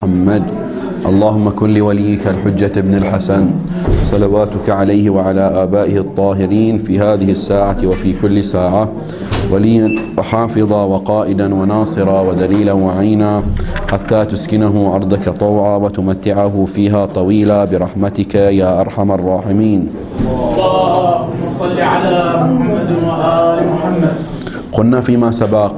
محمد. اللهم كن لوليك الحجة ابن الحسن صلواتك عليه وعلى آبائه الطاهرين في هذه الساعة وفي كل ساعة وليا وحافظا وقائدا وناصرا ودليلا وعينا حتى تسكنه أرضك طوعا وتمتعه فيها طويلا برحمتك يا أرحم الراحمين. اللهم صل على محمد وآل محمد. قلنا فيما سبق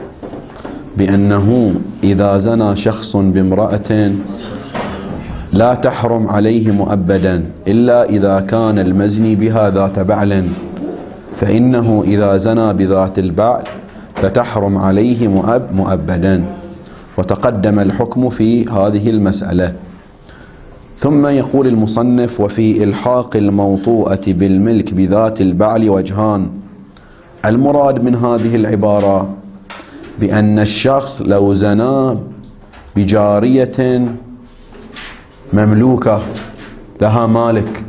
بأنه إذا زنى شخص بامرأة لا تحرم عليه مؤبدا إلا إذا كان المزني بها ذات بعل، فإنه إذا زنى بذات البعل فتحرم عليه مؤبدا، وتقدم الحكم في هذه المسألة. ثم يقول المصنف: وفي إلحاق الموطوءة بالملك بذات البعل وجهان. المراد من هذه العبارة بأن الشخص لو زنى بجارية مملوكة لها مالك،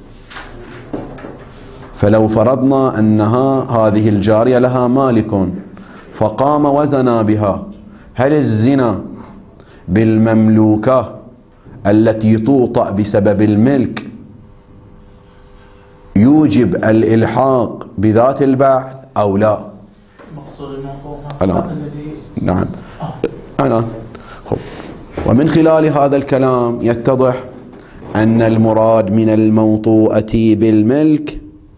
فلو فرضنا أنها هذه الجارية لها مالك فقام وزنى بها، هل الزنا بالمملوكة التي توطأ بسبب الملك يوجب الإلحاق بذات البعل أو لا؟ الآن نعم الآن ومن خلال هذا الكلام يتضح أن المراد من الموطوءة بالملك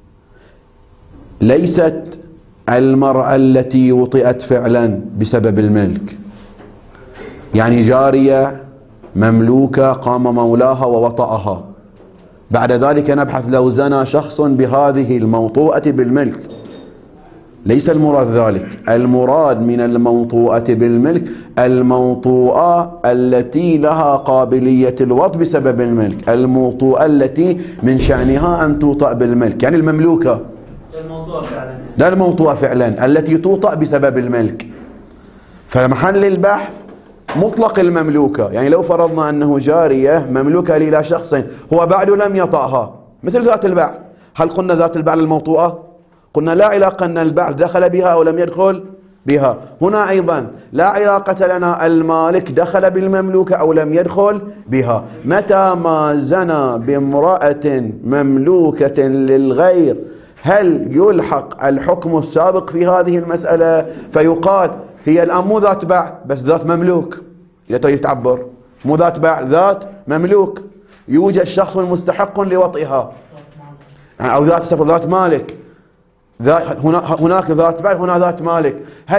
ليست المرأة التي وطئت فعلا بسبب الملك، يعني جارية مملوكة قام مولاها ووطأها، بعد ذلك نبحث لو زنى شخص بهذه الموطوءة بالملك، ليس المراد ذلك. المراد من الموطوءة بالملك الموطوءة التي لها قابلية الوطء بسبب الملك، الموطوءة التي من شأنها أن توطأ بالملك، يعني المملوكة لا الموطوءة فعلا التي توطأ بسبب الملك. فمحل البحث مطلق المملوكة، يعني لو فرضنا أنه جارية مملوكة إلى شخص هو بعد لم يطأها مثل ذات البعل، هل قلنا ذات البعل الموطوءة؟ قلنا لا علاقة أن البعل دخل بها أو لم يدخل بها. هنا أيضا لا علاقة لنا المالك دخل بالمملوكة أو لم يدخل بها. متى ما زنى بامرأة مملوكة للغير هل يلحق الحكم السابق في هذه المسألة فيقال هي الآن مو ذات بعل بس ذات مملوك، إذا تريد تعبر مو ذات بعل ذات مملوك، يوجد شخص مستحق لوطئها أو ذات مالك، هناك ذات بعل هنا ذات مالك.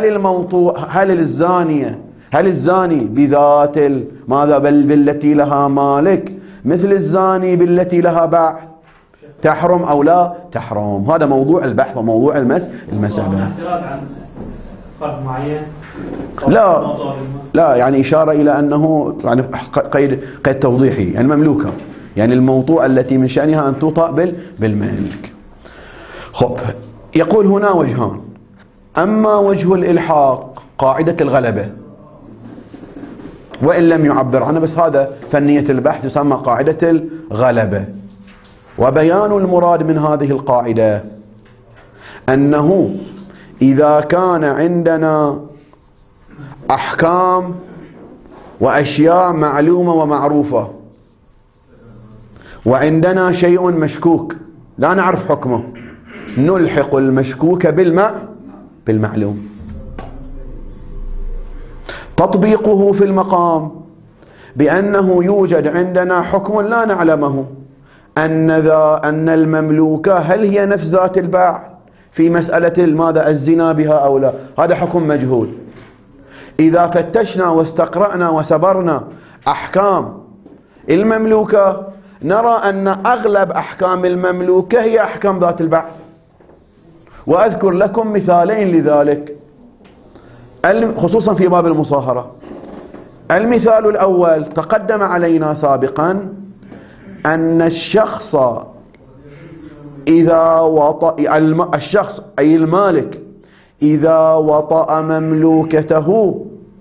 هل الزاني بذات ماذا بالتي لها مالك مثل الزاني بالتي لها بعل تحرم أو لا تحرم؟ هذا موضوع البحث وموضوع المسألة. لا يعني إشارة إلى أنه يعني قيد توضيحي، يعني مملوكة يعني الموطوءة التي من شأنها أن توطأ بالملك. خب يقول هنا وجهان: أما وجه الإلحاق قاعدة الغلبة، وإن لم يعبر عنها بس هذا فنية البحث يسمى قاعدة الغلبة. وبيان المراد من هذه القاعدة أنه إذا كان عندنا أحكام وأشياء معلومة ومعروفة وعندنا شيء مشكوك لا نعرف حكمه، نلحق المشكوك بالمعلوم. تطبيقه في المقام بأنه يوجد عندنا حكم لا نعلمه، أن المملوكة هل هي نفس ذات البعل في مسألة ماذا الزنا بها أو لا، هذا حكم مجهول. إذا فتشنا واستقرأنا وسبرنا أحكام المملوكة نرى أن أغلب أحكام المملوكة هي أحكام ذات البعل. وأذكر لكم مثالين لذلك خصوصا في باب المصاهرة. المثال الأول تقدم علينا سابقا أن الشخص إذا وطأ الشخص أي المالك إذا وطأ مملوكته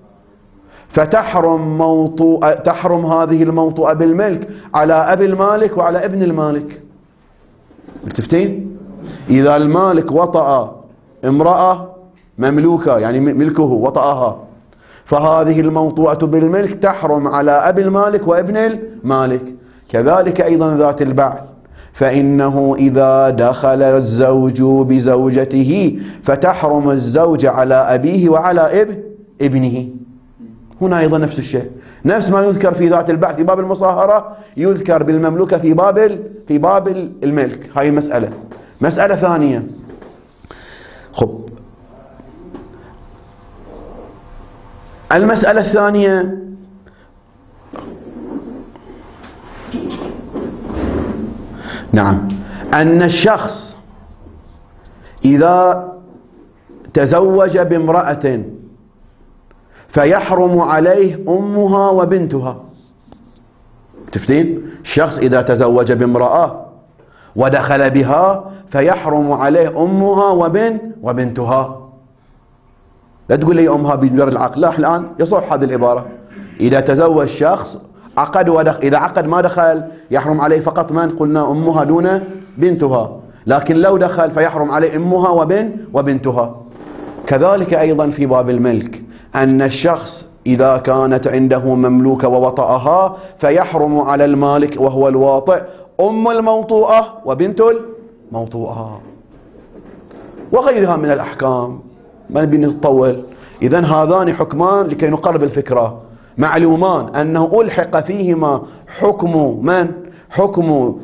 فتحرم هذه الموطوءة بالملك على أبي المالك وعلى ابن المالك. متفتين؟ إذا المالك وطأ امرأة مملوكة يعني ملكه وطأها فهذه الموطوءة بالملك تحرم على أبي المالك وابن المالك. كذلك أيضا ذات البعل، فإنه إذا دخل الزوج بزوجته فتحرم الزوج على أبيه وعلى ابنه. هنا أيضا نفس الشيء، نفس ما يذكر في ذات البعل في باب المصاهرة يذكر بالمملوكة في باب الملك. هاي مسألة. مسألة ثانية، خب المسألة الثانية نعم، أن الشخص إذا تزوج بامرأة فيحرم عليه أمها وبنتها. تفتين؟ الشخص إذا تزوج بامرأة ودخل بها فيحرم عليه أمها وبنتها. لا تقول لي أمها بمجرد العقد، لا، الآن يصح هذه العبارة. إذا تزوج شخص عقد إذا عقد ما دخل يحرم عليه فقط من قلنا أمها دون بنتها، لكن لو دخل فيحرم عليه أمها وبنتها. كذلك أيضا في باب الملك، أن الشخص إذا كانت عنده مملوكة ووطأها فيحرم على المالك وهو الواطئ أم الموطوءة وبنت الموطوءة وغيرها من الأحكام. ما نبي نطول. إذن هذان حكمان لكي نقرب الفكرة، معلومان أنه ألحق فيهما حكم من؟ حكم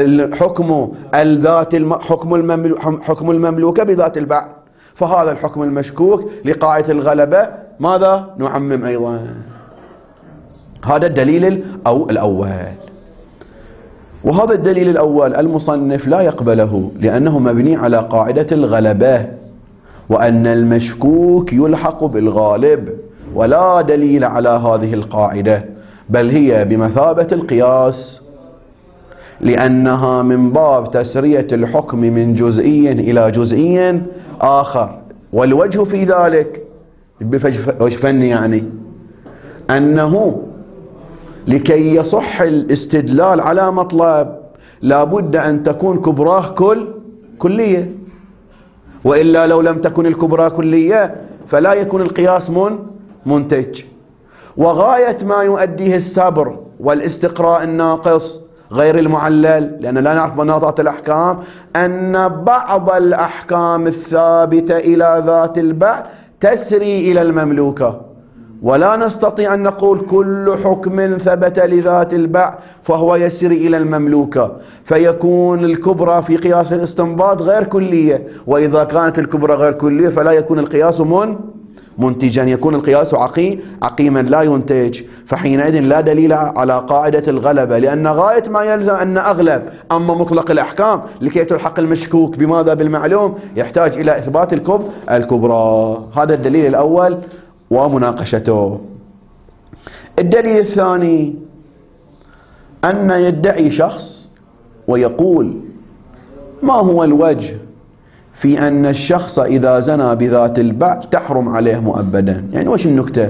المملوكة بذات البعل، فهذا الحكم المشكوك لقاعدة الغلبة ماذا؟ نعمم أيضا. هذا الدليل الأول. وهذا الدليل الأول المصنف لا يقبله لأنه مبني على قاعدة الغلبة، وأن المشكوك يلحق بالغالب، ولا دليل على هذه القاعدة، بل هي بمثابة القياس، لأنها من باب تسرية الحكم من جزئي إلى جزئي آخر. والوجه في ذلك فني، يعني أنه لكي يصح الاستدلال على مطلب لابد أن تكون كبراه كلية، وإلا لو لم تكن الكبرى كلية فلا يكون القياس منتج. وغاية ما يؤديه السبر والاستقراء الناقص غير المعلل، لأن لا نعرف مناطات الأحكام، أن بعض الأحكام الثابتة إلى ذات البعل تسري إلى المملوكة، ولا نستطيع أن نقول كل حكم ثبت لذات البعل فهو يسري إلى المملوكة، فيكون الكبرى في قياس الاستنباط غير كلية، وإذا كانت الكبرى غير كلية فلا يكون القياس منتجا، يكون القياس عقيما لا ينتج. فحينئذ لا دليل على قاعدة الغلبة، لأن غاية ما يلزم أن أغلب أما مطلق الأحكام لكي تلحق المشكوك بماذا؟ بالمعلوم، يحتاج إلى إثبات الكبرى. هذا الدليل الأول ومناقشته. الدليل الثاني أن يدعي شخص ويقول ما هو الوجه في أن الشخص إذا زنى بذات البعل تحرم عليه مؤبدا؟ يعني وش النكتة؟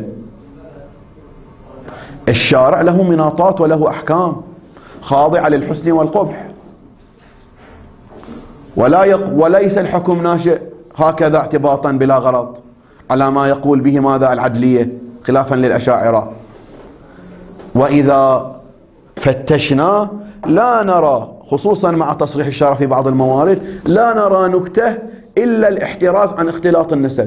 الشارع له مناطات وله أحكام خاضعة للحسن والقبح، وليس الحكم ناشئ هكذا اعتباطا بلا غرض على ما يقول به ماذا؟ العدلية، خلافا للأشاعرة. وإذا فتشنا لا نرى، خصوصا مع تصريح الشارع في بعض الموارد، لا نرى نكته إلا الاحتراز عن اختلاط النسب.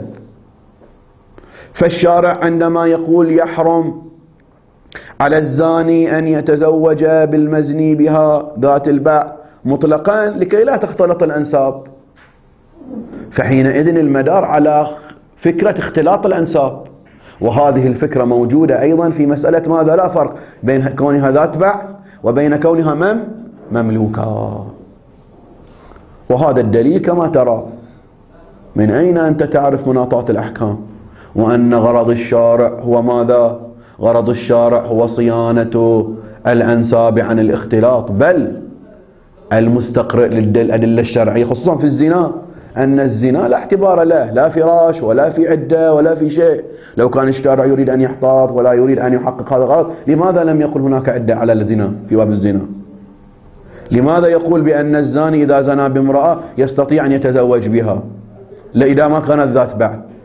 فالشارع عندما يقول يحرم على الزاني أن يتزوج بالمزني بها ذات البعل مطلقا لكي لا تختلط الأنساب، فحينئذ المدار على فكرة اختلاط الأنساب، وهذه الفكرة موجودة أيضا في مسألة ماذا؟ لا فرق بين كونها ذات بعل وبين كونها مملوكة. وهذا الدليل كما ترى. من أين أنت تعرف مناطات الأحكام؟ وأن غرض الشارع هو ماذا؟ غرض الشارع هو صيانة الأنساب عن الاختلاط، بل المستقرئ للأدلة الشرعية خصوصا في الزنا، أن الزنا لا اعتبار له، لا فراش ولا في عدة ولا في شيء. لو كان الشارع يريد أن يحتاط ولا يريد أن يحقق هذا الغرض، لماذا لم يقل هناك عدة على الزنا في باب الزنا؟ لماذا يقول بأن الزاني إذا زنى بامرأة يستطيع أن يتزوج بها؟ لا إذا ما كانت ذات بعل.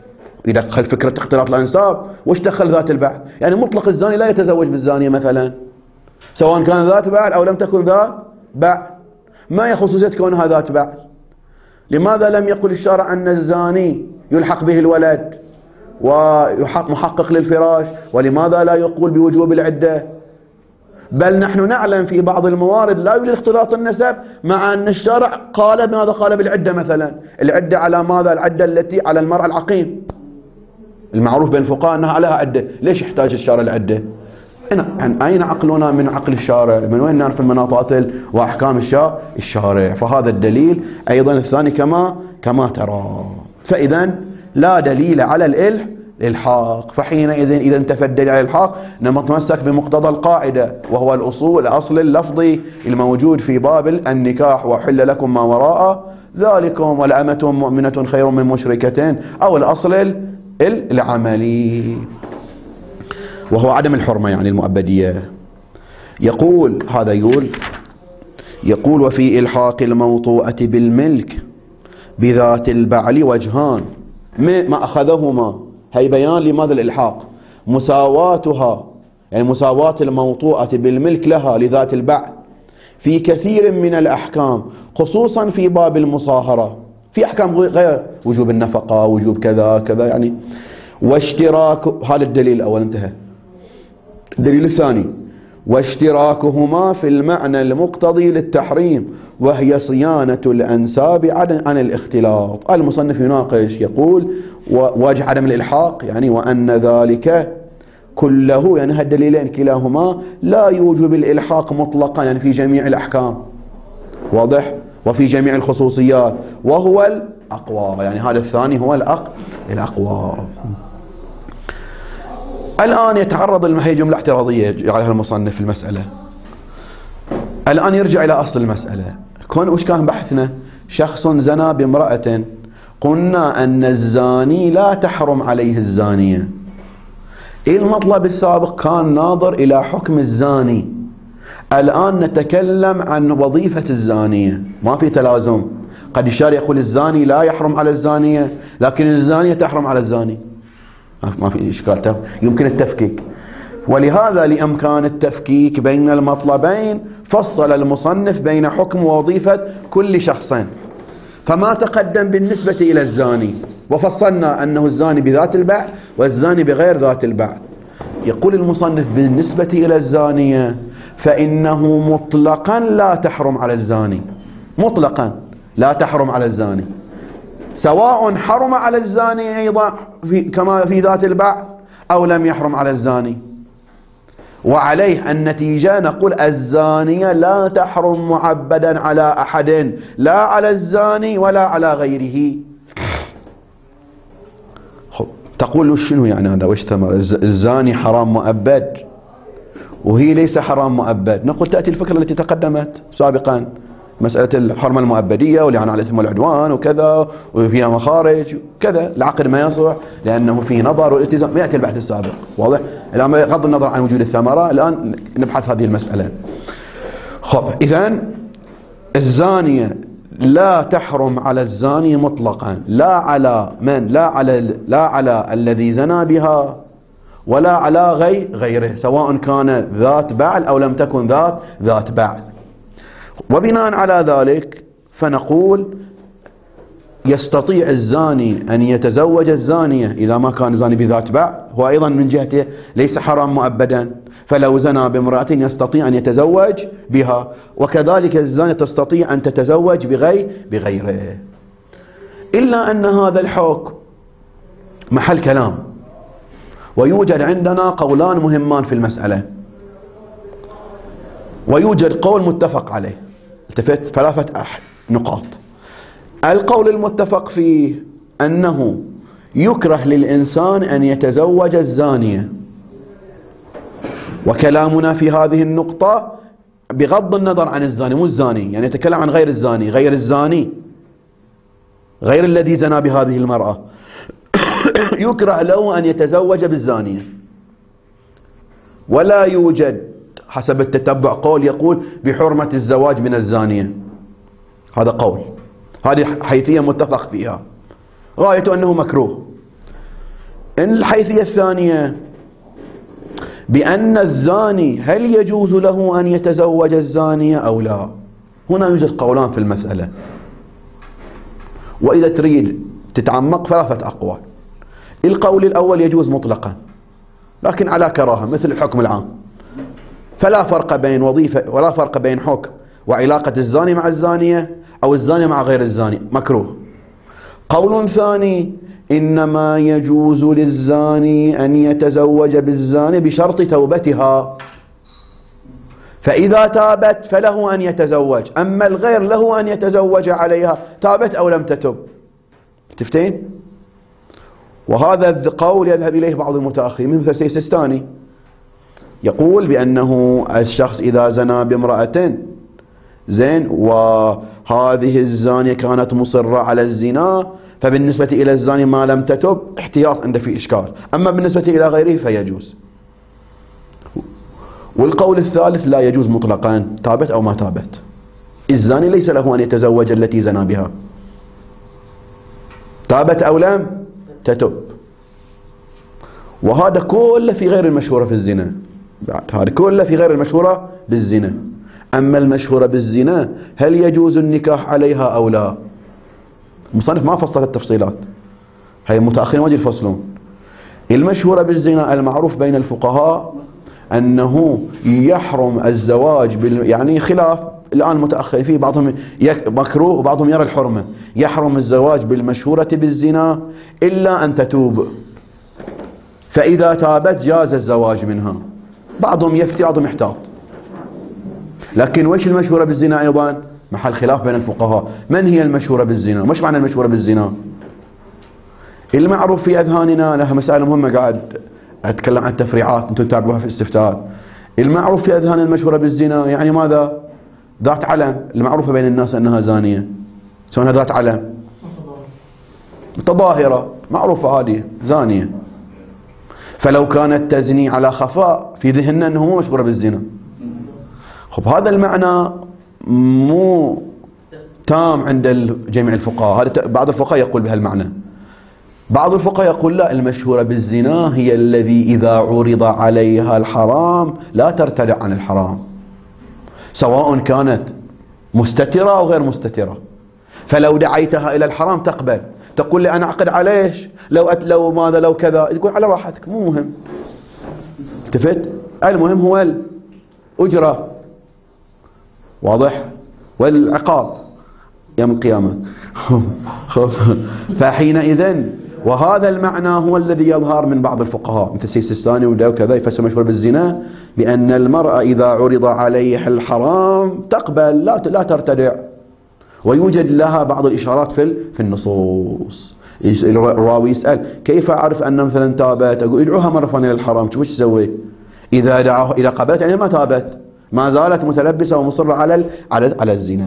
يدخل فكرة اختلاط الأنساب. وش دخل ذات البعل؟ يعني مطلق الزاني لا يتزوج بالزانية مثلا، سواء كان ذات بعل أو لم تكن ذات بعل، ما هي خصوصية كونها ذات بعل؟ لماذا لم يقل الشارع أن الزاني يلحق به الولد ومحقق للفراش؟ ولماذا لا يقول بوجوب العدة؟ بل نحن نعلم في بعض الموارد لا يوجد اختلاط النسب، مع أن الشارع قال بماذا؟ قال بالعدة مثلا. العدة على ماذا؟ العدة التي على المرأة العقيم، المعروف بين الفقهاء أنها عليها عدة. ليش يحتاج الشارع العدة؟ أين عقلنا من عقل الشارع؟ من وين نعرف المناطات وأحكام الشارع؟ فهذا الدليل أيضا الثاني كما ترى. فإذا لا دليل على الإلحاق، فحينئذ إذا انتفى الدليل على الإلحاق نتمسك بمقتضى القاعدة، وهو الأصل اللفظي الموجود في باب النكاح: وحل لكم ما وراء ذلكم ولأمة مؤمنة خير من مشركة، أو الأصل العملي وهو عدم الحرمة يعني المؤبدية. يقول هذا يقول وفي إلحاق الموطوءة بالملك بذات البعل وجهان ما أخذهما، هي بيان لماذا الإلحاق: مساواتها، يعني مساواة الموطوءة بالملك لها لذات البعل في كثير من الأحكام، خصوصا في باب المصاهرة، في أحكام غير وجوب النفقة، وجوب كذا كذا يعني. واشتراك، هذا الدليل الأول انتهى. الدليل الثاني: واشتراكهما في المعنى المقتضي للتحريم، وهي صيانة الأنساب عن الاختلاط. المصنف يناقش يقول وجه عدم الإلحاق يعني وأن ذلك كله، يعني هالدليلين كلاهما لا يوجب الإلحاق مطلقا، يعني في جميع الأحكام، واضح، وفي جميع الخصوصيات، وهو الأقوى، يعني هذا الثاني هو الأقوى. الآن يتعرض هي جملة اعتراضية يجعلها المصنف في المسألة. الآن يرجع إلى أصل المسألة. وش كان بحثنا؟ شخص زنى بامرأة، قلنا أن الزاني لا تحرم عليه الزانية. المطلب السابق كان ناظر إلى حكم الزاني، الآن نتكلم عن وظيفة الزانية. ما في تلازم، قد الشارع يقول الزاني لا يحرم على الزانية، لكن الزانية تحرم على الزاني، ما في إشكال، يمكن التفكيك. ولهذا لأمكان التفكيك بين المطلبين فصل المصنف بين حكم ووظيفة كل شخصين. فما تقدم بالنسبة إلى الزاني، وفصلنا أنه الزاني بذات البعل والزاني بغير ذات البعل. يقول المصنف بالنسبة إلى الزانية فإنه مطلقا لا تحرم على الزاني، مطلقا لا تحرم على الزاني، سواء حرم على الزاني أيضا كما في ذات البعل أو لم يحرم على الزاني. وعليه النتيجة نقول الزانية لا تحرم معبدا على أحد، لا على الزاني ولا على غيره. تقول شنو يعني هذا؟ وش ثمر الزاني حرام مؤبد وهي ليس حرام مؤبد؟ نقول تأتي الفكرة التي تقدمت سابقا، مسألة الحرمة المؤبدية والإعانة على الإثم والعدوان وكذا، وفيها مخارج كذا، العقد ما يصح لأنه فيه نظر والالتزام، يأتي البحث السابق، واضح؟ الآن بغض النظر عن وجود الثمرة الآن نبحث هذه المسألة. خب، إذن الزانية لا تحرم على الزاني مطلقا، لا على من؟ لا على الذي زنى بها ولا على غيره، سواء كان ذات بعل أو لم تكن ذات بعل. وبناء على ذلك فنقول يستطيع الزاني أن يتزوج الزانية إذا ما كان زاني بذات بعل، هو أيضا من جهته ليس حرام مؤبدا، فلو زنى بامرأة يستطيع أن يتزوج بها، وكذلك الزانية تستطيع أن تتزوج بغيره. إلا أن هذا الحكم محل كلام، ويوجد عندنا قولان مهمان في المسألة، ويوجد قول متفق عليه. التفت ثلاثة نقاط. القول المتفق فيه أنه يكره للإنسان أن يتزوج الزانية، وكلامنا في هذه النقطة بغض النظر عن الزاني، مو الزاني، يعني يتكلم عن غير الزاني، غير الزاني، غير الذي زنى بهذه المرأة يكره له أن يتزوج بالزانية. ولا يوجد حسب التتبع قول يقول بحرمة الزواج من الزانية، هذا قول، هذه حيثية متفق فيها، غايته أنه مكروه. الحيثية الثانية بأن الزاني هل يجوز له أن يتزوج الزانية أو لا؟ هنا يوجد قولان في المسألة، وإذا تريد تتعمق 3 أقوال. القول الأول يجوز مطلقا لكن على كراهة مثل الحكم العام، فلا فرق بين وظيفة ولا فرق بين حكم وعلاقة الزاني مع الزانية أو الزاني مع غير الزاني، مكروه. قول ثاني إنما يجوز للزاني أن يتزوج بالزاني بشرط توبتها، فإذا تابت فله أن يتزوج، أما الغير له أن يتزوج عليها تابت أو لم تتب. تفتين؟ وهذا القول يذهب إليه بعض المتأخرين مثل السيستاني، يقول بأنه الشخص إذا زنى بامرأة زين وهذه الزانية كانت مصرة على الزنا، فبالنسبة إلى الزاني ما لم تتب احتياط عنده في إشكال، أما بالنسبة إلى غيره فيجوز. والقول الثالث لا يجوز مطلقا، تابت أو ما تابت، الزاني ليس له أن يتزوج التي زنى بها، تابت أو لم تتب. وهذا كله في غير المشهورة في الزنا، هذا كله في غير المشهورة بالزنا. أما المشهورة بالزنا هل يجوز النكاح عليها أو لا؟ المصنف ما فصل التفصيلات، هي المتأخرين واجد يفصلون. المشهورة بالزنا المعروف بين الفقهاء أنه يحرم الزواج يعني خلاف الآن متأخر فيه، بعضهم مكروه وبعضهم يرى الحرمة. يحرم الزواج بالمشهورة بالزنا إلا أن تتوب، فإذا تابت جاز الزواج منها. بعضهم يفتي بعضهم يحتاط. لكن وش المشهورة بالزنا أيضا؟ محل خلاف بين الفقهاء، من هي المشهورة بالزنا؟ مش معنى المشهورة بالزنا؟ المعروف في أذهاننا لها مسألة مهمة، قاعد أتكلم عن تفريعات أنتم تتابعوها في الاستفتاءات. المعروف في أذهان المشهورة بالزنا يعني ماذا؟ ذات علم، المعروفة بين الناس أنها زانية، سواء ذات علم متظاهرة معروفة هذه زانية. فلو كانت تزني على خفاء في ذهننا أنه مو مشهورة بالزنا. خب هذا المعنى مو تام عند جميع الفقهاء، هذا بعض الفقهاء يقول بهالمعنى. بعض الفقهاء يقول لا، المشهورة بالزنا هي الذي إذا عرض عليها الحرام لا ترتدع عن الحرام، سواء كانت مستترة أو غير مستترة. فلو دعيتها إلى الحرام تقبل، تقول لي أنا أعقد عليش لو ماذا لو كذا، تقول على راحتك مو مهم. التفت؟ المهم هو الأجرة، واضح؟ والعقاب يوم القيامة. فحينئذ وهذا المعنى هو الذي يظهر من بعض الفقهاء مثل السيستاني وكذا يفسر مشهور بالزنا بأن المرأة إذا عرض عليها الحرام تقبل لا ترتدع، ويوجد لها بعض الإشارات في النصوص. الراوي يسأل كيف أعرف أن مثلا تابت؟ أقول ادعوها مرة ثانية للحرام، شو تسوي؟ إذا قبلت يعني ما تابت، ما زالت متلبسة ومصرة على الزنا.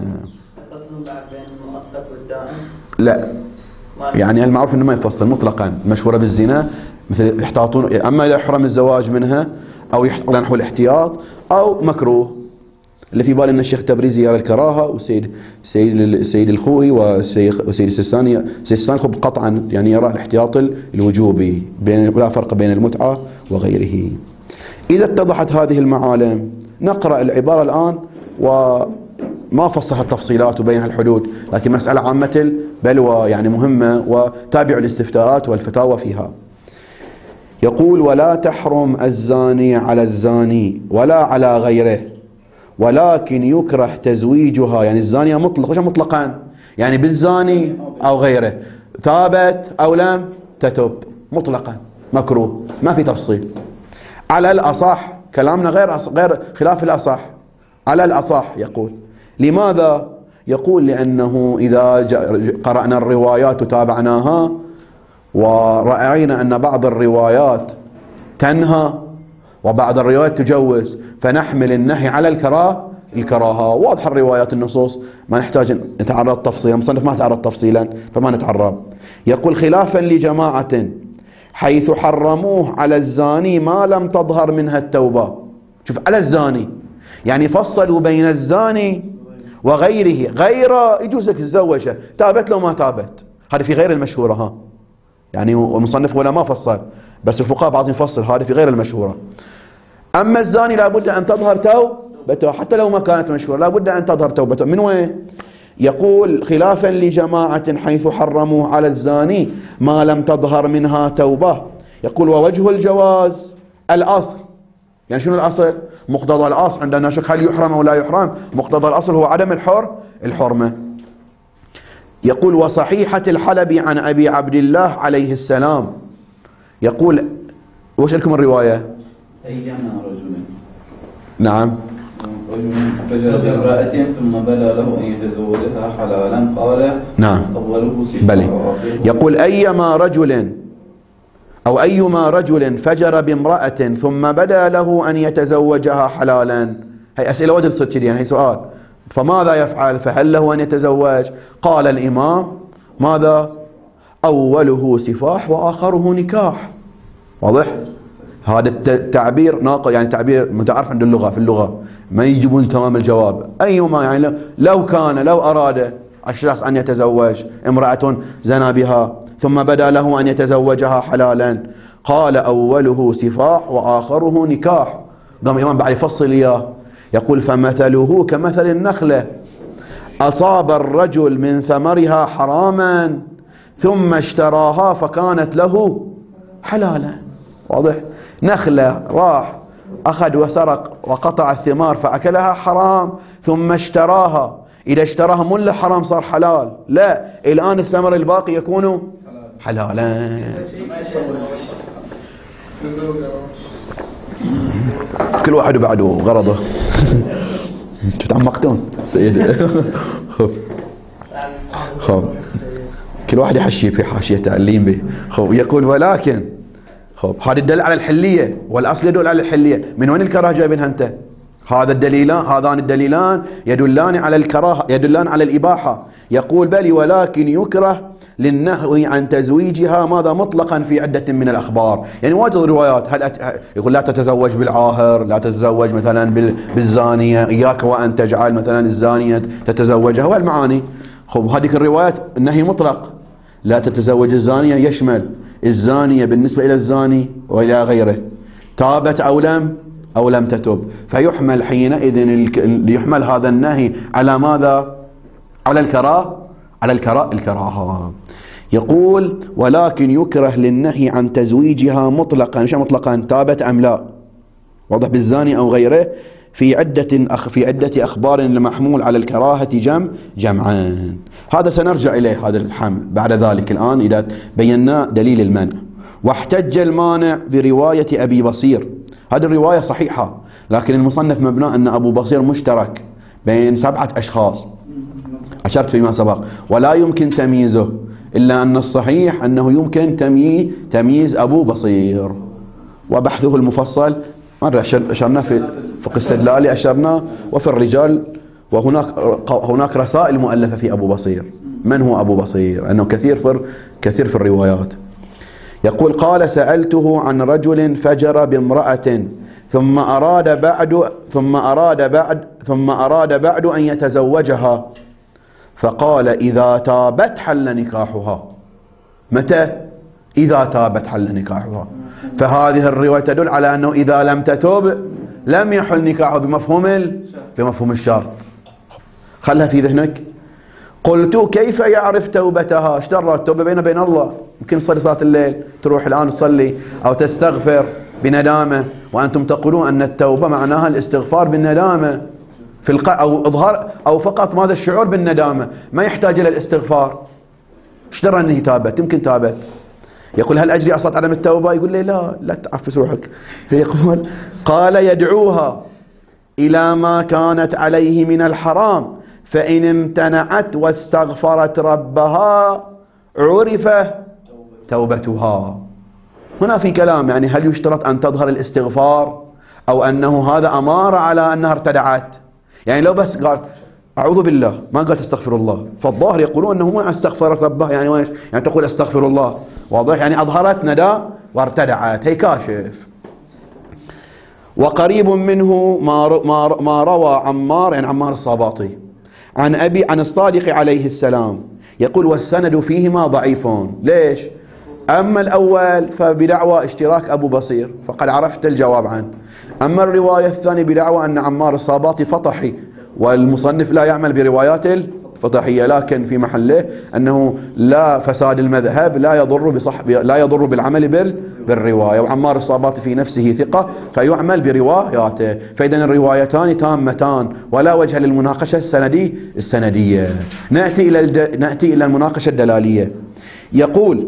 لا، يعني المعروف انه ما يفصل مطلقا. مشهورة بالزنا مثل يحتاطون، اما يحرم الزواج منها او ينحو الاحتياط او مكروه. اللي في بالي ان الشيخ تبريزي يرى الكراهه، والسيد الخوئي وسيد السيستاني قطعا يعني يرى الاحتياط الوجوبي، لا فرق بين المتعه وغيره. اذا اتضحت هذه المعالم نقرا العباره الان، وما فصلها التفصيلات وبينها الحدود، لكن مسألة عامة بلوى يعني مهمة، وتابعوا الاستفتاءات والفتاوى فيها. يقول ولا تحرم الزاني على الزاني ولا على غيره، ولكن يكره تزويجها، يعني الزانية مطلق، وش مطلقا؟ يعني بالزاني أو غيره، ثابت أو لم تتب، مطلقا مكروه، ما في تفصيل. على الأصح، كلامنا غير خلاف الأصح، على الأصح يقول. لماذا؟ يقول لأنه إذا قرأنا الروايات وتابعناها ورأينا أن بعض الروايات تنهى وبعض الروايات تجوز، فنحمل النهي على الكراهة. واضح الروايات النصوص، ما نحتاج نتعرض تفصيلا، مصنف ما تعرض تفصيلا فما نتعرض. يقول خلافا لجماعة حيث حرموه على الزاني ما لم تظهر منها التوبة. شوف، على الزاني يعني فصلوا بين الزاني وغيره. غيره يجوز لك تتزوجه، تابت لو ما تابت، هذا في غير المشهورة. يعني المصنف هنا ما فصل، بس الفقهاء بعضهم يفصل هذا في غير المشهورة. أما الزاني لابد أن تظهر توبته حتى لو ما كانت مشهورة، لابد أن تظهر توبته. من وين؟ يقول خلافا لجماعة حيث حرموا على الزاني ما لم تظهر منها توبة. يقول ووجه الجواز الأصل، يعني شنو الأصل؟ مقتضى الأصل عندنا شك هل يحرم أو لا يحرم، مقتضى الأصل هو عدم الحرمة. يقول وصحيحة الحلبي عن أبي عبد الله عليه السلام يقول وش لكم الرواية؟ أيما رجل، نعم، رجل فجر بامرأة ثم بدا له أن يتزوجها حلالا قال نعم أوله بلي. يقول أيما رجل فجر بامرأة ثم بدا له أن يتزوجها حلالا. هي أسئلة وجد صدق يعني هي سؤال، فماذا يفعل؟ فهل له أن يتزوج؟ قال الإمام ماذا؟ أوله سفاح وآخره نكاح. واضح؟ هذا التعبير ناقض، يعني تعبير متعارف عند اللغة، في اللغة ما يجيبون تمام الجواب. أيما يعني لو أراد الشخص أن يتزوج امرأة زنى بها ثم بدا له أن يتزوجها حلالا، قال أوله سفاح وآخره نكاح. قام الإمام بعد يفصل إياه يقول فمثله كمثل النخلة أصاب الرجل من ثمرها حراما ثم اشتراها فكانت له حلالا. واضح؟ نخلة راح أخذ وسرق وقطع الثمار فأكلها حرام ثم اشتراها، إذا اشتراها مو إلا حرام صار حلال، لا الآن الثمر الباقي يكون حلالا. كل واحد بعده غرضه. تتعمقتون سيدي. خب كل واحد يحشي في حاشية تعليم به. خب يقول ولكن خب هذا الدليل على الحلية، والأصل يدل على الحلية. من وين الكراهة جايبينها أنت؟ هذان الدليلان يدلان على الكراهة، يدلان على الإباحة. يقول بل ولكن يكره للنهي عن تزويجها ماذا مطلقا في عدة من الأخبار. يعني واجد روايات يقول لا تتزوج بالعاهر، لا تتزوج مثلا بالزانية، إياك وأن تجعل مثلا الزانية تتزوجها، والمعاني. خب هذه الروايات النهي مطلق، لا تتزوج الزانية يشمل الزانية بالنسبة إلى الزاني وإلى غيره، تابت أو لم تتب، فيحمل حينئذ يحمل هذا النهي على ماذا؟ على الكراهة. يقول ولكن يكره للنهي عن تزويجها مطلقا، مش مطلقا تابت أم لا، واضح، بالزاني أو غيره في عدة أخبار المحمول على الكراهة جمعان. هذا سنرجع إليه هذا الحمل بعد ذلك الآن إذا بينا دليل المنع. واحتج المانع برواية أبي بصير. هذه الرواية صحيحة، لكن المصنف مبنى أن أبو بصير مشترك بين 7 أشخاص أشرت فيما سبق، ولا يمكن تمييزه، إلا أن الصحيح أنه يمكن تمييز أبو بصير، وبحثه المفصل مرة أشرنا في فقه السلالي أشرنا، وفي الرجال، وهناك رسائل مؤلفة في أبو بصير. من هو أبو بصير؟ أنه كثير في الروايات. يقول قال سألته عن رجل فجر بامرأة ثم أراد بعد أن يتزوجها، فقال إذا تابت حل نكاحها. متى؟ إذا تابت حل نكاحها. فهذه الرواية تدل على أنه إذا لم تتوب لم يحل نكاحه بمفهوم الشرط. خلها في ذهنك. قلت كيف يعرف توبتها؟ اشترى التوبة بينه وبين الله، يمكن تصلي صلاة الليل، تروح الآن تصلي أو تستغفر بندامة، وأنتم تقولون أن التوبة معناها الاستغفار بالندامة أو إظهار أو فقط ماذا الشعور بالندامة، ما يحتاج إلى الاستغفار. اشترى أنه تابت، يمكن تابت. يقول هل أجري أصلاً عدم التوبة؟ يقول لي لا تعفس روحك. يقول قال يدعوها إلى ما كانت عليه من الحرام، فإن امتنعت واستغفرت ربها عرف توبتها. هنا في كلام، يعني هل يشترط أن تظهر الاستغفار أو أنه هذا أمارة على أنها ارتدعت؟ يعني لو بس قال أعوذ بالله ما قال تستغفر الله، فالظاهر يقولون أنه ما استغفرت ربها، يعني ويش؟ يعني تقول استغفر الله، واضح، يعني أظهرت ندى وارتدعت، هي كاشف. وقريب منه ما روى عمار، يعني عمار الصاباطي، عن الصادق عليه السلام، يقول والسند فيهما ضعيفون. ليش؟ أما الأول فبدعوى اشتراك أبو بصير فقد عرفت الجواب عنه. أما الرواية الثانية بدعوى أن عمار الصاباتي فطحي، والمصنف لا يعمل بروايات الفطحية، لكن في محله أنه لا فساد المذهب لا يضر بالعمل بالرواية، وعمار الصاباتي في نفسه ثقة فيعمل برواياته، فإذا الروايتان تامتان ولا وجه للمناقشة السندية. نأتي إلى المناقشة الدلالية. يقول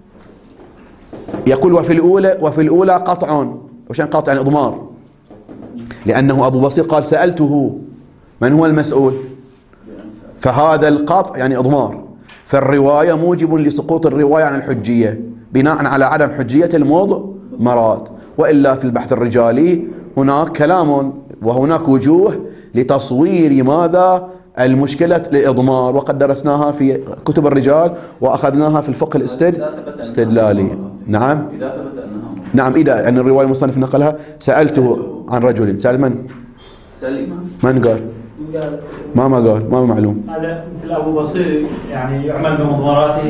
وفي الأولى قطع. وشان قطع يعني إضمار، لأنه أبو بصير قال سألته من هو المسؤول، فهذا القطع يعني إضمار، فالرواية موجب لسقوط الرواية عن الحجية بناء على عدم حجية المضمرات. وإلا في البحث الرجالي هناك كلام وهناك وجوه لتصوير ماذا المشكلة الإضمار، وقد درسناها في كتب الرجال وأخذناها في الفقه الاستدلالي. نعم إذا ثبت أنها نعم إذا أن الرواية المصنف نقلها سألته عن رجل. سأل من؟ سأل الإمام. من قال؟ ما قال، ما معلوم. هذا مثل أبو بصير يعني يعمل بمضمراته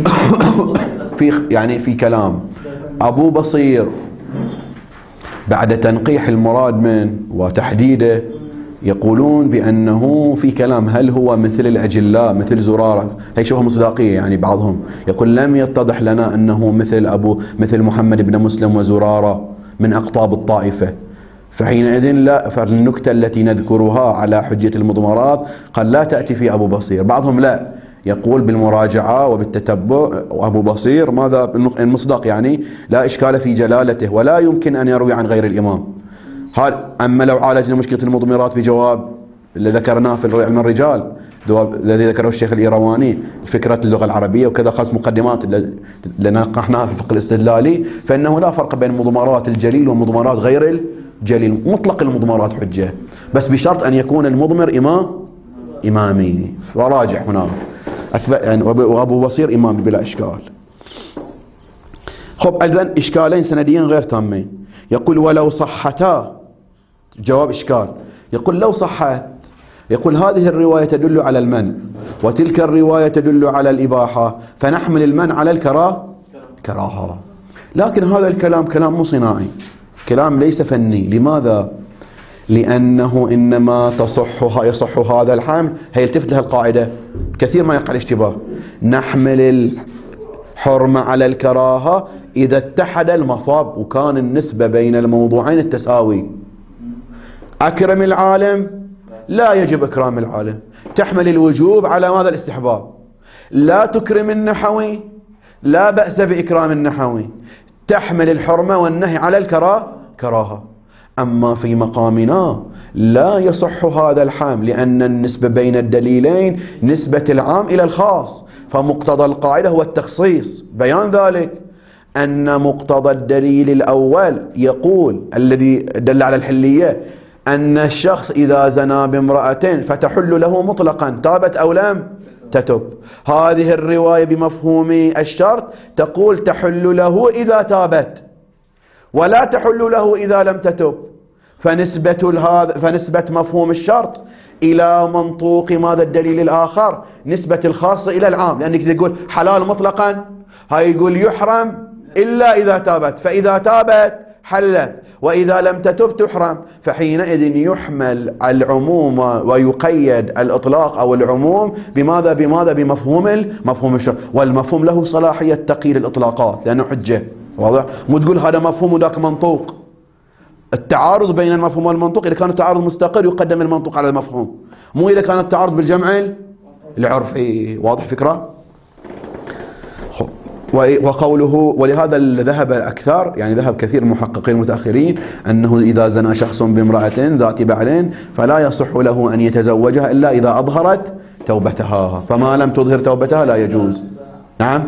في كلام أبو بصير بعد تنقيح المراد من وتحديده يقولون بأنه في كلام هل هو مثل الأجلاء مثل زرارة، هي شبه مصداقية، يعني بعضهم يقول لم يتضح لنا أنه مثل محمد بن مسلم وزرارة من أقطاب الطائفة، فحينئذ لا، فالنكتة التي نذكرها على حجة المضمرات قد لا تأتي في أبو بصير. بعضهم لا، يقول بالمراجعة وبالتتبع أبو بصير ماذا المصداق، يعني لا إشكال في جلالته ولا يمكن أن يروي عن غير الإمام. أما لو عالجنا مشكلة المضمرات بجواب اللي ذكرناه في علم الرجال الذي ذكره الشيخ الإيرواني فكرة اللغة العربية وكذا خاص مقدمات اللي ناقشناها في الفقه الاستدلالي، فإنه لا فرق بين مضمرات الجليل ومضمرات غير الجليل. مطلق المضمرات حجة بس بشرط أن يكون المضمر إمامي، وراجع هنا وأبو بصير إمامي بلا إشكال. خب إذن إشكالين سنديين غير تامين. يقول ولو صحتا، جواب إشكال، يقول لو صحت، يقول هذه الرواية تدل على المنع وتلك الرواية تدل على الإباحة، فنحمل المنع على الكراهة. لكن هذا الكلام كلام مو صناعي، كلام ليس فني. لماذا؟ لأنه إنما يصح هذا الحمل، هي التفت لها القاعدة كثير ما يقع الاشتباه، نحمل الحرمة على الكراهة إذا اتحد المصاب وكان النسبة بين الموضوعين التساوي. أكرم العالم لا يجب إكرام العالم، تحمل الوجوب على ماذا؟ الاستحباب. لا تكرم النحوي لا بأس بإكرام النحوي، تحمل الحرمة والنهي على الكراهة. أما في مقامنا لا يصح هذا الحمل، لأن النسبة بين الدليلين نسبة العام إلى الخاص، فمقتضى القاعدة هو التخصيص. بيان ذلك أن مقتضى الدليل الأول يقول الذي دل على الحلية أن الشخص إذا زنى بامرأة فتحل له مطلقا تابت أو لم تتب. هذه الرواية بمفهوم الشرط تقول تحل له إذا تابت ولا تحل له إذا لم تتب، فنسبة مفهوم الشرط إلى منطوق ماذا الدليل الآخر نسبة الخاصة إلى العام، لأنك تقول حلال مطلقا، هاي يقول يحرم إلا إذا تابت، فإذا تابت حلت وإذا لم تتب تحرم، فحينئذ يحمل العموم ويقيد الإطلاق أو العموم بماذا بمفهوم الشرط، والمفهوم له صلاحية تقييد الإطلاقات لأنه حجة. واضح؟ مو تقول هذا مفهوم وذاك منطوق. التعارض بين المفهوم والمنطوق إذا كان التعارض مستقر يقدم المنطوق على المفهوم، مو إذا كان التعارض بالجمع العرفي. واضح فكرة؟ وقوله ولهذا ذهب الأكثر، يعني ذهب كثير من المحققين المتأخرين أنه إذا زنى شخص بامرأة ذات بعل فلا يصح له أن يتزوجها إلا إذا أظهرت توبتها، فما لم تظهر توبتها لا يجوز. نعم؟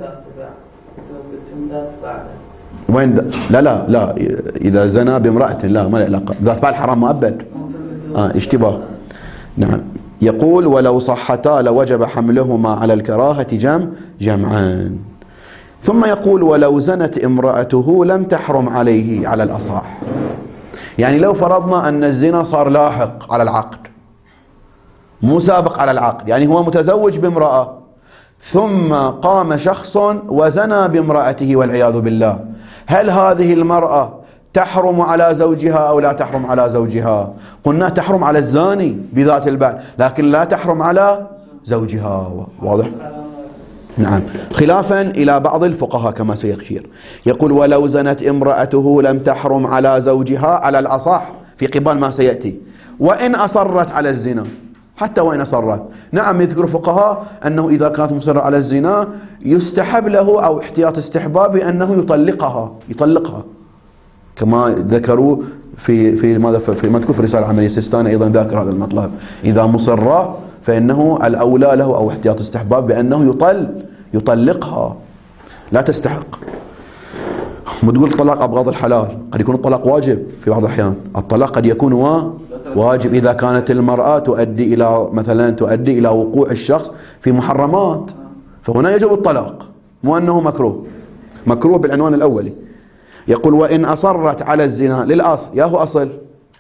وين لا إذا زنى بامرأة لا ما له علاقة، ذات بعل حرام مؤبد. اشتباه. نعم. يقول ولو صحتا لوجب حملهما على الكراهة جمعان. ثم يقول ولو زنت امرأته لم تحرم عليه على الأصح، يعني لو فرضنا أن الزنا صار لاحق على العقد مو سابق على العقد، يعني هو متزوج بامرأة ثم قام شخص وزنى بامرأته والعياذ بالله، هل هذه المرأة تحرم على زوجها أو لا تحرم على زوجها؟ قلنا تحرم على الزاني بذات البال، لكن لا تحرم على زوجها. واضح؟ نعم. خلافا إلى بعض الفقهاء كما سيشير، يقول ولو زنت امرأته لم تحرم على زوجها على الأصح في قبال ما سيأتي، وإن أصرت على الزنا، حتى وإن أصرت. نعم، يذكر الفقهاء أنه إذا كانت مصرة على الزنا يستحب له أو احتياط استحبابي أنه يطلقها كما ذكروا في مذكور في رسالة عملية السيستاني أيضا ذاكر هذا المطلب. إذا مصرة فإنه الأولى له أو احتياط استحباب بأنه يطلقها، لا تستحق. وتقول الطلاق أبغض الحلال، قد يكون الطلاق واجب في بعض الأحيان، الطلاق قد يكون واجب إذا كانت المرأة تؤدي إلى وقوع الشخص في محرمات، فهنا يجب الطلاق، مو أنه مكروه بالعنوان الأولي. يقول وإن أصرت على الزنا للأصل، يا هو أصل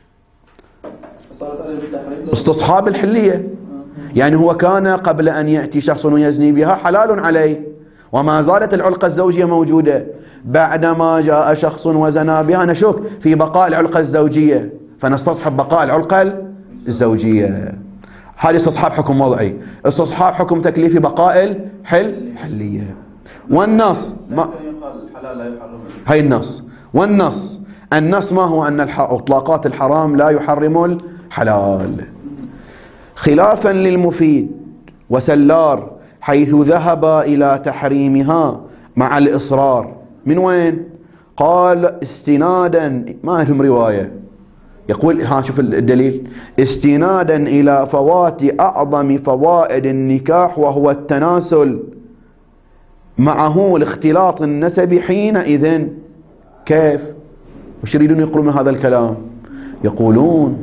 استصحاب الحلية، يعني هو كان قبل أن يأتي شخص ويزني بها حلال عليه وما زالت العلقة الزوجية موجودة، بعدما جاء شخص وزنى بها نشك في بقاء العلقة الزوجية فنستصحب بقاء العلقة الزوجية. هذا استصحاب حكم وضعي، استصحاب حكم تكليفي بقاء الحلية. والنص هاي النص ما هو أن اطلاقات الحرام لا يحرم الحلال، خلافا للمفيد وسلار حيث ذهب إلى تحريمها مع الإصرار. من وين؟ قال استنادا، ما لهم رواية، يقول شوف الدليل، استنادا إلى فوات أعظم فوائد النكاح وهو التناسل معه الاختلاط النسبي حينئذ. كيف؟ وش يريدون يقولون هذا الكلام؟ يقولون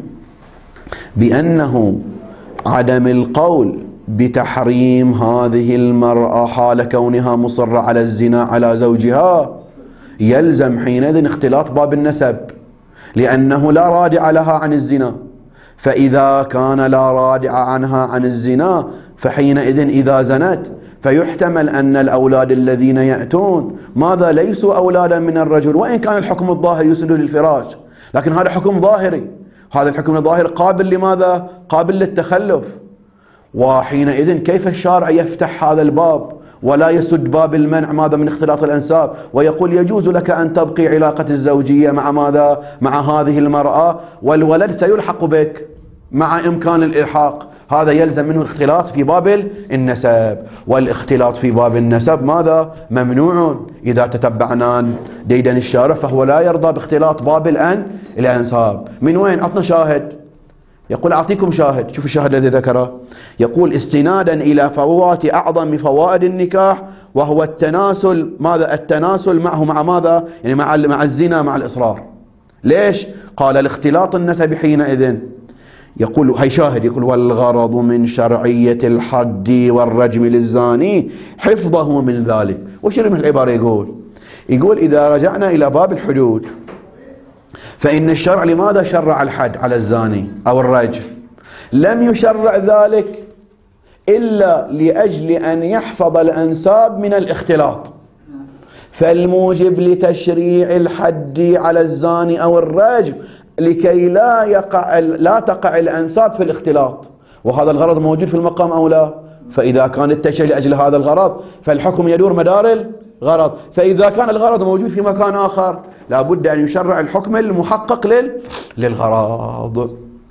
بأنه عدم القول بتحريم هذه المرأة حال كونها مصرة على الزنا على زوجها يلزم حينئذ اختلاط باب النسب، لأنه لا رادع لها عن الزنا، فإذا كان لا رادع عنها عن الزنا فحينئذ إذا زنت فيحتمل أن الأولاد الذين يأتون ماذا ليسوا أولادا من الرجل، وإن كان الحكم الظاهر يسند للفراش، لكن هذا حكم ظاهري، هذا الحكم الظاهر قابل لماذا؟ قابل للتخلف. وحينئذ كيف الشارع يفتح هذا الباب ولا يسد باب المنع ماذا من اختلاط الأنساب، ويقول يجوز لك أن تبقي علاقة الزوجية مع ماذا؟ مع هذه المرأة، والولد سيلحق بك مع إمكان الإلحاق، هذا يلزم منه الاختلاط في باب النسب، والاختلاط في باب النسب ماذا؟ ممنوع. إذا تتبعنا ديدن الشارع فهو لا يرضى باختلاط باب الأنساب. من وين؟ أعطنا شاهد. يقول أعطيكم شاهد، شوف الشاهد الذي ذكره، يقول استنادا إلى فوات أعظم فوائد النكاح وهو التناسل، ماذا؟ التناسل معه مع ماذا؟ يعني مع الزنا مع الإصرار. ليش؟ قال الاختلاط النسب حينئذ. يقول هي شاهد، يقول والغرض من شرعية الحد والرجم للزاني حفظه من ذلك. وش من العبارة؟ يقول إذا رجعنا إلى باب الحدود فإن الشرع لماذا شرع الحد على الزاني أو الرجم؟ لم يشرع ذلك إلا لأجل أن يحفظ الأنساب من الاختلاط، فالموجب لتشريع الحد على الزاني أو الرجم لكي لا تقع الأنساب في الاختلاط، وهذا الغرض موجود في المقام أو لا؟ فإذا كان التشريع لأجل هذا الغرض فالحكم يدور مدار الغرض، فإذا كان الغرض موجود في مكان آخر لابد أن يشرع الحكم المحقق للغرض.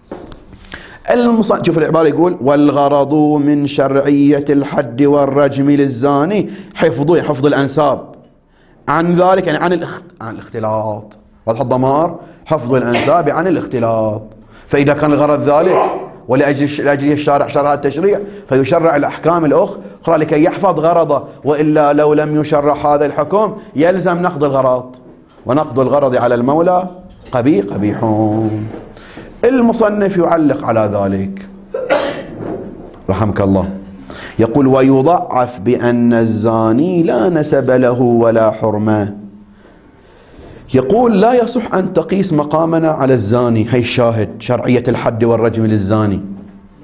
شوف العبارة، يقول والغرض من شرعية الحد والرجم للزاني حفظ الأنساب عن ذلك، يعني عن الاختلاط، واضح الضمار، حفظ الأنساب عن الاختلاط. فإذا كان الغرض ذلك ولأجله الشارع شرع التشريع فيشرع الأحكام الأخرى لكي يحفظ غرضه، وإلا لو لم يشرع هذا الحكم يلزم نقض الغرض، ونقض الغرض على المولى قبيح. المصنف يعلق على ذلك رحمك الله، يقول ويضعف بأن الزاني لا نسب له ولا حرمة. يقول لا يصح أن تقيس مقامنا على الزاني، هي الشاهد، شرعية الحد والرجم للزاني،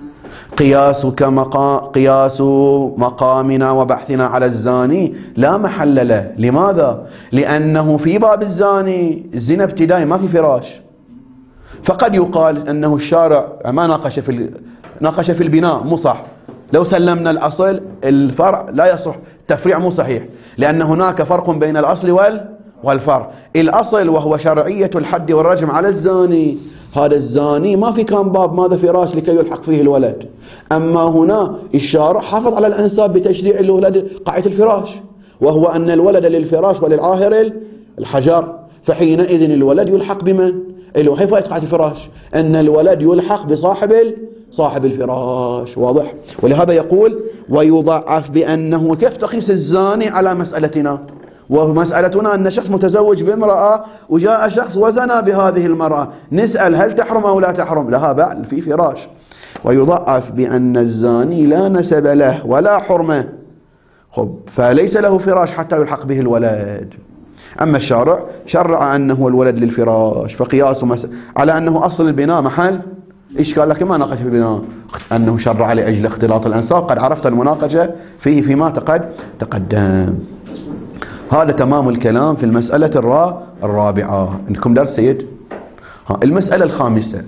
قياس مقامنا وبحثنا على الزاني لا محل له. لماذا؟ لأنه في باب الزاني الزنا ابتدائي ما في فراش، فقد يقال أنه الشارع ما ناقش في البناء، مو صح. لو سلمنا الأصل الفرع لا يصح، تفريع مو صحيح، لأن هناك فرق بين الأصل والفرع. الأصل وهو شرعية الحد والرجم على الزاني، هذا الزاني ما في كان باب ماذا فراش لكي يلحق فيه الولد. أما هنا الشارع حافظ على الأنساب بتشريع الولد قاعدة الفراش، وهو أن الولد للفراش وللعاهر الحجر، فحينئذ الولد يلحق بمن؟ كيف قاعدة الفراش؟ أن الولد يلحق صاحب الفراش. واضح؟ ولهذا يقول ويضعف بأنه كيف تقيس الزاني على مسألتنا، ومسألتنا أن شخص متزوج بامرأة وجاء شخص وزنى بهذه المرأة، نسأل هل تحرم أو لا تحرم؟ لها بعل في فراش. ويضعف بأن الزاني لا نسب له ولا حرمة، فليس له فراش حتى يلحق به الولد. أما الشارع شرع أنه الولد للفراش، فقياسه على أنه أصل البناء محل إشكال، لكن ما ناقش في البناء أنه شرع لأجل اختلاط الأنساب. قد عرفت المناقشة فيه فيما تقدم. هذا تمام الكلام في المسألة الرابعة. عندكم درس سيد؟ المسألة الخامسة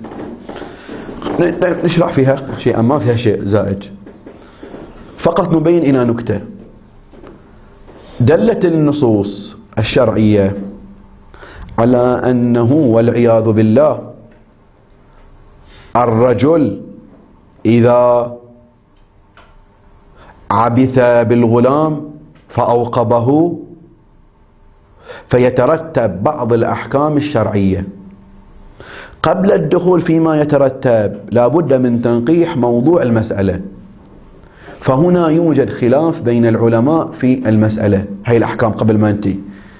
نشرح فيها شيئا ما فيها شيء زائد، فقط نبين إلى نكتة. دلت النصوص الشرعية على أنه والعياذ بالله الرجل إذا عبث بالغلام فأوقبه فيترتب بعض الأحكام الشرعية. قبل الدخول فيما يترتب لابد من تنقيح موضوع المسألة، فهنا يوجد خلاف بين العلماء في المسألة هي الأحكام. قبل ما انتهي،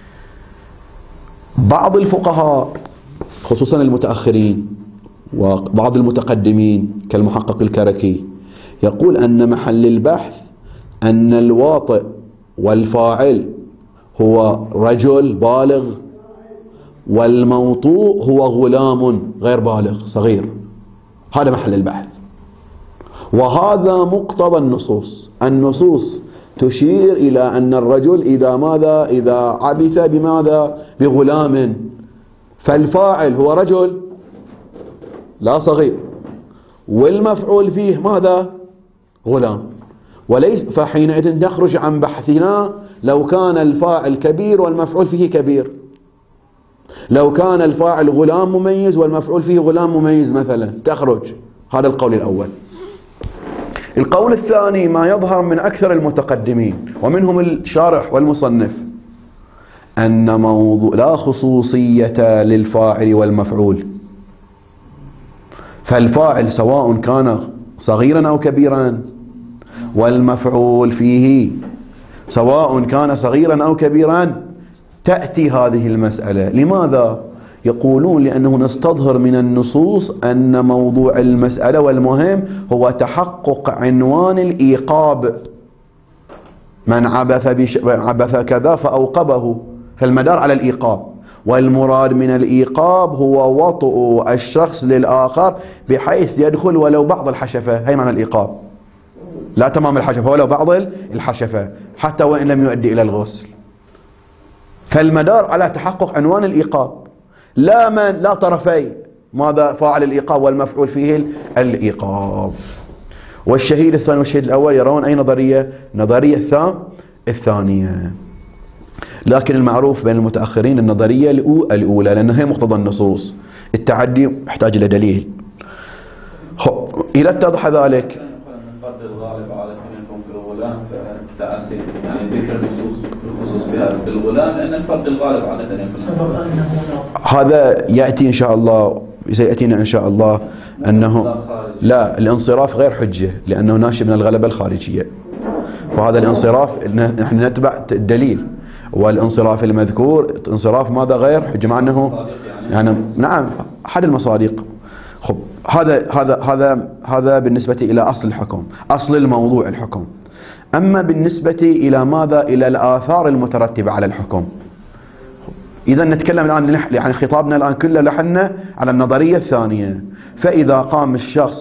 بعض الفقهاء خصوصا المتأخرين وبعض المتقدمين كالمحقق الكركي يقول أن محل البحث أن الواطئ والفاعل هو رجل بالغ، والموطوء هو غلام غير بالغ صغير. هذا محل البحث، وهذا مقتضى النصوص تشير إلى أن الرجل إذا عبث بغلام، فالفاعل هو رجل لا صغير، والمفعول فيه غلام. وليس، فحينئذ تخرج عن بحثنا لو كان الفاعل كبير والمفعول فيه كبير، لو كان الفاعل غلام مميز والمفعول فيه غلام مميز مثلا، تخرج. هذا القول الأول. القول الثاني ما يظهر من أكثر المتقدمين ومنهم الشارح والمصنف أن موضوع لا خصوصية للفاعل والمفعول، فالفاعل سواء كان صغيرا أو كبيرا، والمفعول فيه سواء كان صغيرا أو كبيرا، تأتي هذه المسألة. لماذا؟ يقولون لأنه نستظهر من النصوص أن موضوع المسألة والمهم هو تحقق عنوان الإيقاب، من عبث كذا فأوقبه، فالمدار على الإيقاب، والمراد من الإيقاب هو وطء الشخص للآخر بحيث يدخل ولو بعض الحشفة. هي معنى الإيقاب، لا تمام الحشفة ولو بعض الحشفة، حتى وإن لم يؤدي إلى الغسل. فالمدار على تحقق عنوان الإيقاب، لا طرفي ماذا فاعل الإيقاب والمفعول فيه الإيقاب. والشهيد الثاني والشهيد الأول يرون أي نظرية الثانية، لكن المعروف بين المتأخرين النظرية الأولى، لأنها هي مقتضى النصوص. التعدي يحتاج إلى دليل. إلى اتضح ذلك الفرد الغالب عادة يكون في الغلام، فتأتي يعني ذكر النصوص بالخصوص بها في الغلام، لأن الفرد الغالب عادة يكون. هذا يأتي إن شاء الله، سيأتينا إن شاء الله أنه لا، الانصراف غير حجة لأنه ناشئ من الغلبة الخارجية، فهذا الانصراف نحن نتبع الدليل، والانصراف المذكور انصراف ماذا غير حجة، مع أنه يعني نعم أحد المصادق. خب هذا بالنسبة إلى أصل الحكم، أصل الموضوع الحكم. أما بالنسبة إلى ماذا؟ إلى الآثار المترتبة على الحكم. إذا نتكلم الآن يعني خطابنا الآن كله لحنا على النظرية الثانية. فإذا قام الشخص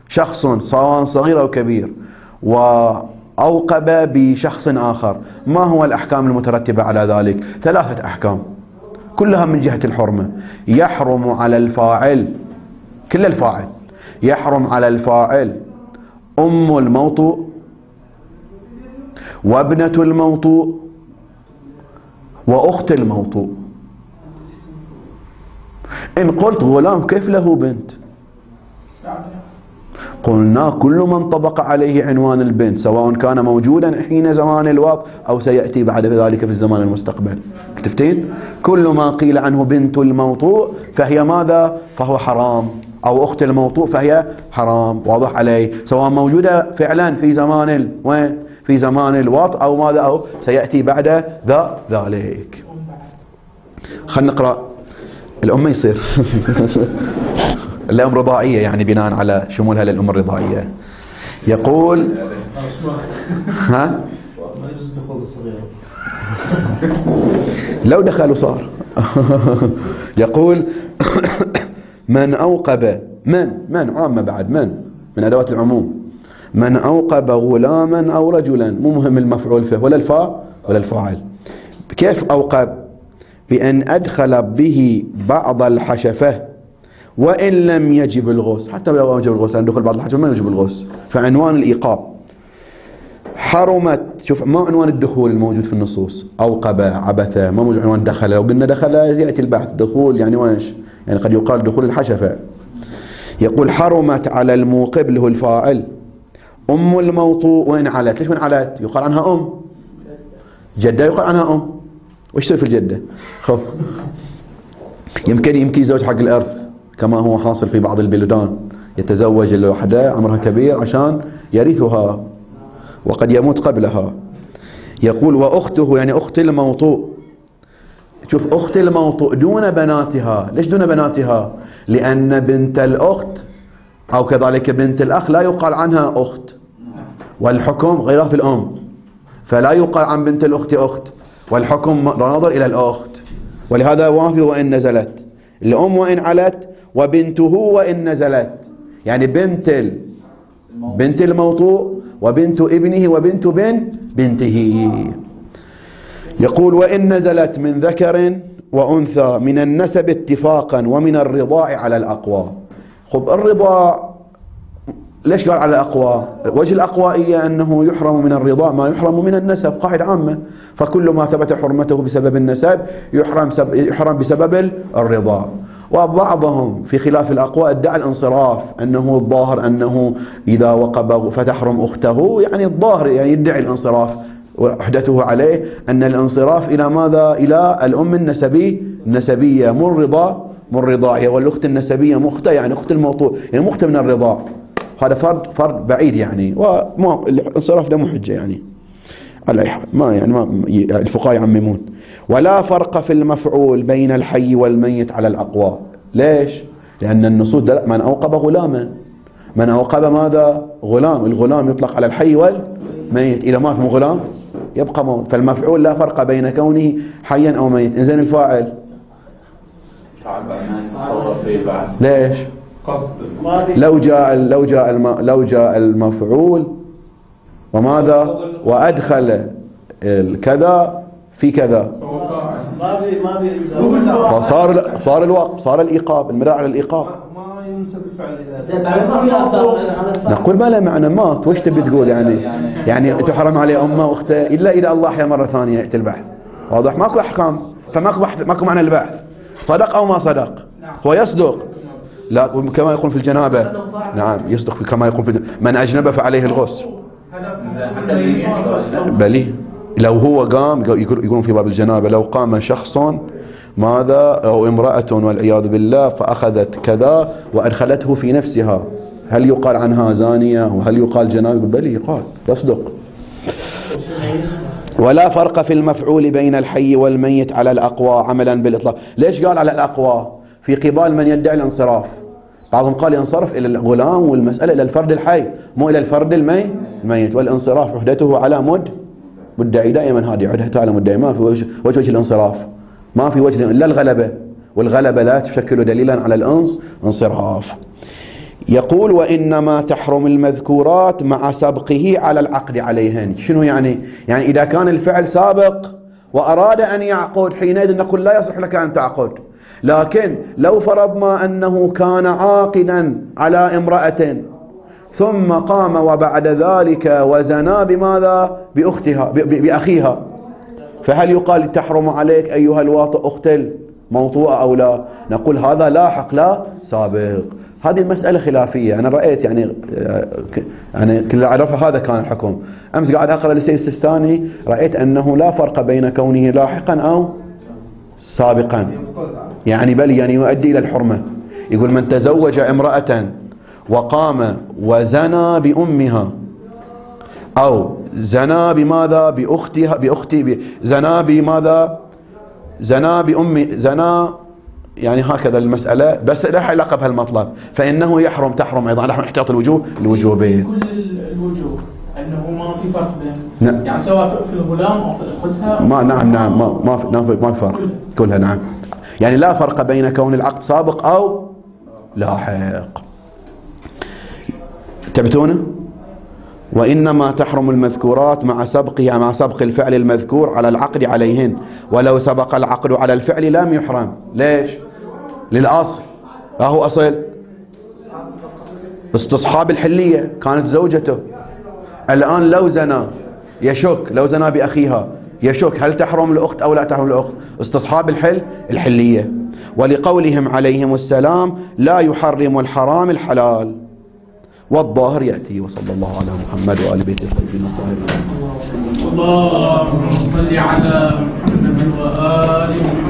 شخص سواء صغير أو كبير وأوقب بشخص آخر، ما هو الأحكام المترتبة على ذلك؟ 3 أحكام كلها من جهة الحرمة. يحرم على الفاعل، كل الفاعل، يحرم على الفاعل أم الموطوء وابنة الموطوء وأخت الموطوء. إن قلت غلام كيف له بنت؟ قلنا كل من طبق عليه عنوان البنت سواء كان موجودا حين زمان الوقت أو سيأتي بعد ذلك في الزمان المستقبل. كتفتين؟ كل ما قيل عنه بنت الموطوء فهي ماذا؟ فهو حرام، أو أخت الموطوء فهي حرام. واضح علي؟ سواء موجودة فعلا في زمان وين؟ في زمان الوقت أو ماذا، أو سيأتي بعد ذلك. خلينا نقرأ. الأم يصير الأم رضاعية يعني بناء على شمولها للأم الرضاعية. يقول ها؟ ما يجوز دخول الصغير. لو دخلوا صار. يقول من أوقب، من عامة بعد، من أدوات العموم، من أوقب غلاما أو رجلا، مو مهم المفعول فيه ولا الفاعل. كيف أوقب؟ بأن أدخل به بعض الحشفة وإن لم يجب الغسل. حتى لو يجب الغسل، دخل بعض الحشفة ما يجب الغسل، فعنوان الإيقاب حرمت. شوف ما عنوان الدخول الموجود في النصوص؟ أوقب، عبث، ما موجود عنوان دخل. لو قلنا دخل يأتي البحث. دخول يعني ويش؟ يعني قد يقال دخول الحشفة. يقول حرمت على الموقب له الفاعل أم الموطوء وإن علت. ليش وإن علت؟ يقال عنها أم. جدة يقال عنها أم. وش يصير في الجدة؟ خف يمكن يزوج حق الإرث كما هو حاصل في بعض البلدان، يتزوج الوحدة عمرها كبير عشان يرثها وقد يموت قبلها. يقول وأخته يعني أخت الموطوء. شوف أخت الموطوء دون بناتها. ليش دون بناتها؟ لأن بنت الأخت أو كذلك بنت الأخ لا يقال عنها أخت، والحكم غيرها في الأم، فلا يقال عن بنت الأخت أخت، والحكم نظر إلى الأخت. ولهذا وافي وإن نزلت، الأم وإن علت، وبنته وإن نزلت، يعني بنت الموطوء وبنت ابنه وبنت بنته. يقول وإن نزلت من ذكر وأنثى من النسب اتفاقا ومن الرضاع على الأقوى. خب الرضاع ليش قال على الأقوى؟ وجه الأقوائية أنه يحرم من الرضاع ما يحرم من النسب، قاعدة عامة. فكل ما ثبت حرمته بسبب النسب يحرم بسبب الرضاع. وبعضهم في خلاف الأقوى ادعى الانصراف، أنه الظاهر أنه إذا وقب فتحرم أخته، يعني الظاهر يعني يدعي الانصراف، وحدته عليه أن الانصراف إلى ماذا؟ إلى الأم النسبية مو الرضاعية، والأخت النسبية مخته يعني أخت الموطوء يعني مخته من الرضاع. هذا فرد بعيد يعني، والانصراف ده مو حجة يعني على أي حال. ما الفقهاء يعممون. ولا فرق في المفعول بين الحي والميت على الأقوى. ليش؟ لأن النصوص من أوقب غلاما، من أوقب ماذا؟ غلام. الغلام يطلق على الحي والميت، إذا مات مو غلام يبقى موت. فالمفعول لا فرق بين كونه حيا أو ميت. إنزين الفاعل ليش؟ لو جاء المفعول وماذا؟ وأدخل الكذا في كذا صار الوقت، صار الإيقاب، المدار على الإيقاب. ما ينسب الفعل. نقول ما له معنى، مات وش تبي تقول يعني تحرم عليه أمه وأخته إلا إذا الله أحيا مرة ثانية يأتي البحث. واضح؟ ماكو أحكام، ماكو معنى البحث. صدق أو ما صدق؟ هو يصدق، لا كما يقول في الجنابة. نعم يصدق كما يقول في من أجنب فعليه الغسل. بلي لو هو قام، يقولون في باب الجنابة لو قام شخص ماذا أو امرأة والعياذ بالله فأخذت كذا وأدخلته في نفسها، هل يقال عنها زانية وهل يقال جنابة؟ بلي يقال، يصدق. ولا فرق في المفعول بين الحي والميت على الأقوى عملا بالإطلاق. ليش قال على الأقوى؟ في قبال من يدعي الانصراف. بعضهم قال ينصرف إلى الغلام والمسألة إلى الفرد الحي مو إلى الفرد الميت، والانصراف عهدته على مدعي. دائما هذه عهدته على مدعي، ما في وجه الانصراف، ما في وجه إلا الغلبة، والغلبة لا تشكل دليلا على الانصراف. يقول وإنما تحرم المذكورات مع سبقه على العقد عليهن. شنو يعني؟ يعني إذا كان الفعل سابق وأراد أن يعقد حينئذ نقول لا يصح لك أن تعقد. لكن لو فرضنا أنه كان عاقدا على امرأة ثم قام وبعد ذلك وزنا بماذا؟ بأختها بأخيها، فهل يقال تحرم عليك أيها الواطئ أخت الموطوءة أو لا؟ نقول هذا لاحق لا سابق. هذه المسألة خلافية. أنا رأيت يعني كل أعرفه هذا كان الحكم. أمس قاعد أقرأ لسيد السيستاني رأيت أنه لا فرق بين كونه لاحقا أو سابقا، يعني بل يعني يؤدي إلى الحرمة. يقول من تزوج امرأة وقام وزنى بأمها أو زنى بماذا؟ بأختي زنى بماذا؟ زنى بأم زنى، يعني هكذا المسألة بس لا علاقة بهالمطلب، فإنه تحرم أيضا. نحن احتياط الوجوبية كل الوجوه أنه ما في فرق بين يعني سواء في الغلام أو في أختها نعم ما في فرق كلها. نعم يعني لا فرق بين كون العقد سابق أو لاحق. تبتونه؟ وإنما تحرم المذكورات مع سبق الفعل المذكور على العقد عليهن، ولو سبق العقد على الفعل لم يحرم. ليش؟ للأصل. أهو أصل استصحاب الحلية، كانت زوجته. الآن لو زنى يشك، لو زنى بأخيها يشك هل تحرم الأخت أو لا تحرم الأخت؟ استصحاب الحلية. ولقولهم عليهم السلام لا يحرم الحرام الحلال، والظاهر يأتي. وصلى الله على محمد وآل بيته الطيبين الطاهرين. اللهم صل على محمد وآل محمد.